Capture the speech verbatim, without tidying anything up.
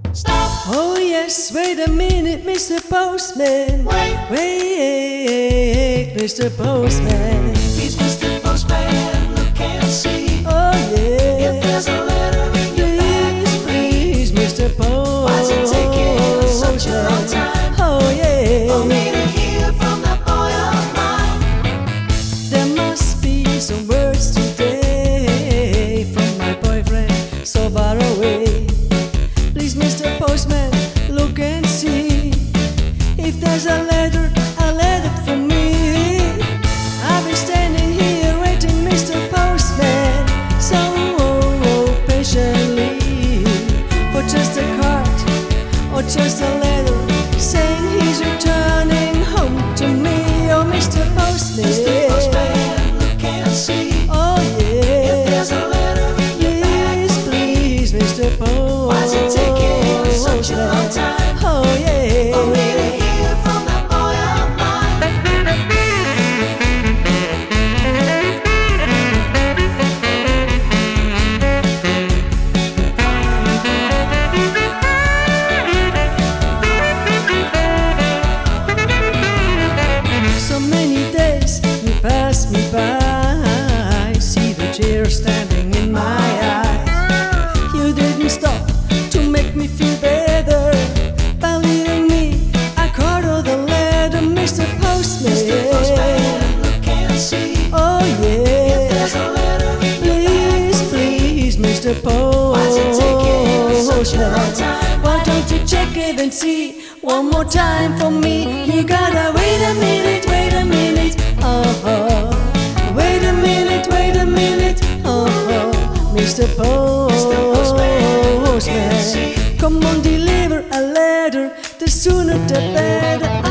Stop. Oh yes, wait a minute, Mister Postman. Wait. Wait, Mister Postman. Please, Mister Postman, look and see Oh yeah. if there's a letter in your bag Please, for me. please, Mister Postman. Why's it taking such a long time Oh for yeah. me to hear from that boy of mine? There must be some words today from my boyfriend so far away. Please, Mister Postman, look and see if there's a letter, a letter for me. I've been standing here waiting, Mister Postman, so patiently for just a card or just a letter saying he's returning home to me. Oh, Mister Postman. Mister Postman, look and see Oh if yeah. there's a letter in your bag Please, for me. please, Mister Postman. Why's it taking such a long time Oh yeah. for me to hear from that boy of mine? So many days you pass me by, see the tears standing in my eyes. You didn't stop to make me feel better by leaving me a card or the letter, Mister Postman. Mister Postman, look and see Oh if there's yeah. a letter in your bag Please, for me. please, Mister Why's it taking such a long Postman. time? Why don't you check it and see one more time for me? You gotta wait a minute, wait a minute, oh, wait a minute, wait a minute, oh, Mister Postman. Come on, deliver a letter, the sooner the better.